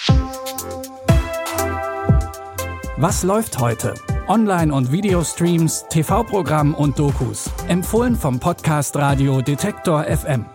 Was läuft heute? Online- und Videostreams, TV-Programm und Dokus. Empfohlen vom Podcast Radio Detektor FM.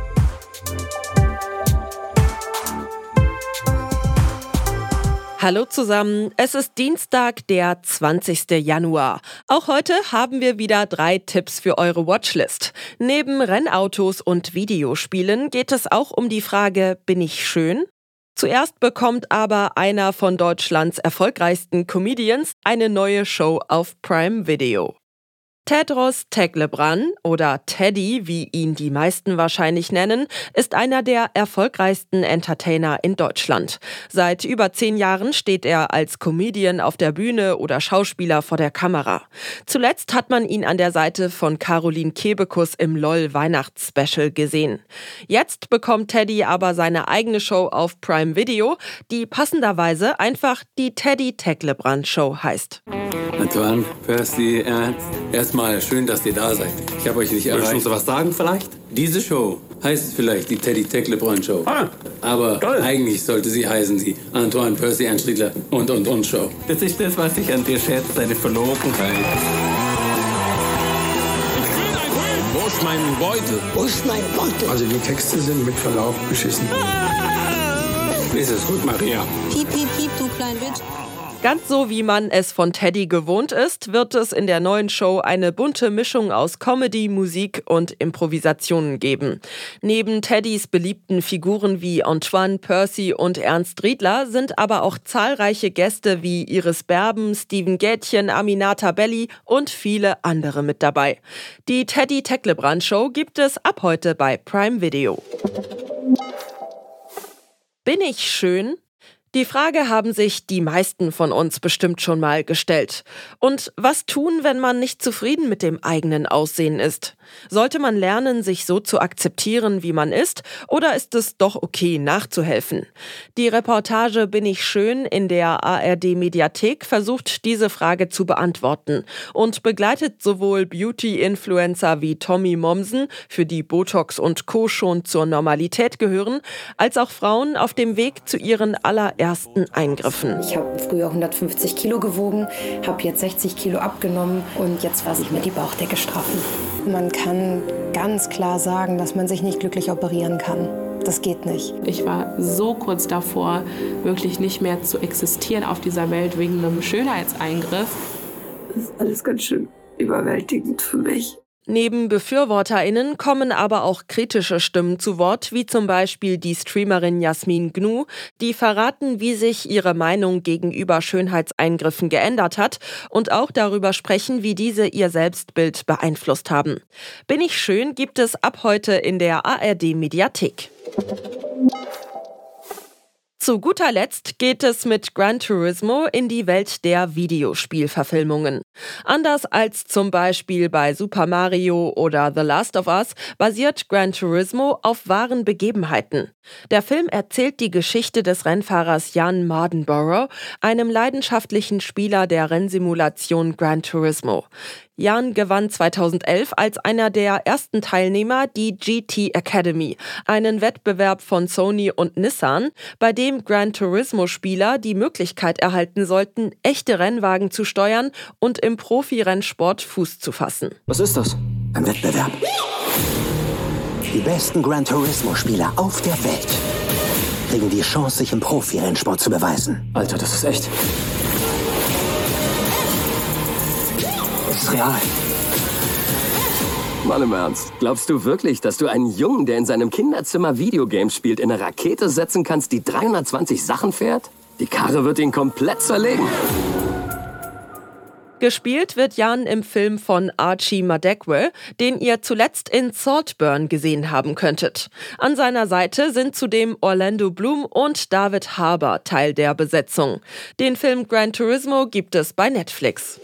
Hallo zusammen, es ist Dienstag, der 20. Januar. Auch heute haben wir wieder 3 Tipps für eure Watchlist. Neben Rennautos und Videospielen geht es auch um die Frage, bin ich schön? Zuerst bekommt aber einer von Deutschlands erfolgreichsten Comedians eine neue Show auf Prime Video. Tedros Teglebran oder Teddy, wie ihn die meisten wahrscheinlich nennen, ist einer der erfolgreichsten Entertainer in Deutschland. Seit über 10 Jahren steht er als Comedian auf der Bühne oder Schauspieler vor der Kamera. Zuletzt hat man ihn an der Seite von Caroline Kebekus im LOL-Weihnachtsspecial gesehen. Jetzt bekommt Teddy aber seine eigene Show auf Prime Video, die passenderweise einfach die Teddy Teglebran Show heißt. Antoine, Percy, erstmal schön, dass ihr da seid. Ich habe euch nicht erreicht. Willst du was sagen vielleicht? Diese Show heißt vielleicht die Teddy Teglebran Show. Aber toll. eigentlich sollte sie heißen die Antoine, Percy, Ernst Riedler und Show. Das ist das, was ich an dir schätze, deine Verlogenheit. Wo ist mein Beutel? Wo ist mein Beutel? Also die Texte sind mit Verlaub beschissen. Ist es gut, Maria? Piep, piep, piep, du klein Bitch. Ganz so wie man es von Teddy gewohnt ist, wird es in der neuen Show eine bunte Mischung aus Comedy, Musik und Improvisationen geben. Neben Teddys beliebten Figuren wie Antoine, Percy und Ernst Riedler sind aber auch zahlreiche Gäste wie Iris Berben, Steven Gätchen, Aminata Belli und viele andere mit dabei. Die Teddy Teglebran Show gibt es ab heute bei Prime Video. Bin ich schön? Die Frage haben sich die meisten von uns bestimmt schon mal gestellt. Und was tun, wenn man nicht zufrieden mit dem eigenen Aussehen ist? Sollte man lernen, sich so zu akzeptieren, wie man ist? Oder ist es doch okay, nachzuhelfen? Die Reportage Bin ich schön in der ARD-Mediathek versucht, diese Frage zu beantworten und begleitet sowohl Beauty-Influencer wie Tommy Mommsen, für die Botox und Co. schon zur Normalität gehören, als auch Frauen auf dem Weg zu ihren allerersten Eingriffen. Ich habe früher 150 Kilo gewogen, habe jetzt 60 Kilo abgenommen und jetzt lasse ich mir die Bauchdecke straffen. Man kann ganz klar sagen, dass man sich nicht glücklich operieren kann. Das geht nicht. Ich war so kurz davor, wirklich nicht mehr zu existieren auf dieser Welt wegen einem Schönheitseingriff. Das ist alles ganz schön überwältigend für mich. Neben BefürworterInnen kommen aber auch kritische Stimmen zu Wort, wie zum Beispiel die Streamerin Jasmin Gnu, die verraten, wie sich ihre Meinung gegenüber Schönheitseingriffen geändert hat und auch darüber sprechen, wie diese ihr Selbstbild beeinflusst haben. Bin ich schön gibt es ab heute in der ARD-Mediathek. Zu guter Letzt geht es mit Gran Turismo in die Welt der Videospielverfilmungen. Anders als zum Beispiel bei Super Mario oder The Last of Us basiert Gran Turismo auf wahren Begebenheiten. Der Film erzählt die Geschichte des Rennfahrers Jan Mardenborough, einem leidenschaftlichen Spieler der Rennsimulation Gran Turismo. Jan gewann 2011 als einer der ersten Teilnehmer die GT Academy, einen Wettbewerb von Sony und Nissan, bei dem Gran Turismo-Spieler die Möglichkeit erhalten sollten, echte Rennwagen zu steuern und im Profi-Rennsport Fuß zu fassen. Was ist das? Ein Wettbewerb. Die besten Gran Turismo-Spieler auf der Welt kriegen die Chance, sich im Profi-Rennsport zu beweisen. Alter, das ist echt. Das ist real. Mal im Ernst. Glaubst du wirklich, dass du einen Jungen, der in seinem Kinderzimmer Videogames spielt, in eine Rakete setzen kannst, die 320 Sachen fährt? Die Karre wird ihn komplett zerlegen. Gespielt wird Jan im Film von Archie Madekwe, den ihr zuletzt in Saltburn gesehen haben könntet. An seiner Seite sind zudem Orlando Bloom und David Harbour Teil der Besetzung. Den Film Gran Turismo gibt es bei Netflix.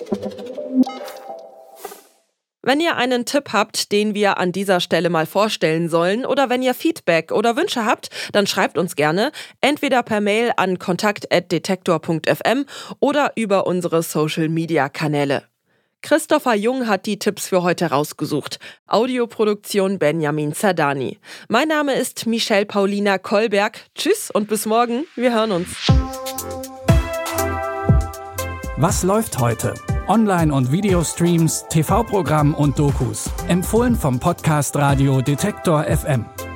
Wenn ihr einen Tipp habt, den wir an dieser Stelle mal vorstellen sollen, oder wenn ihr Feedback oder Wünsche habt, dann schreibt uns gerne, entweder per Mail an kontakt@detektor.fm oder über unsere Social-Media-Kanäle. Christopher Jung hat die Tipps für heute rausgesucht. Audioproduktion Benjamin Zerdani. Mein Name ist Michelle Paulina Kolberg. Tschüss und bis morgen. Wir hören uns. Was läuft heute? Online- und Videostreams, TV-Programm und Dokus. Empfohlen vom Podcast Radio Detektor FM.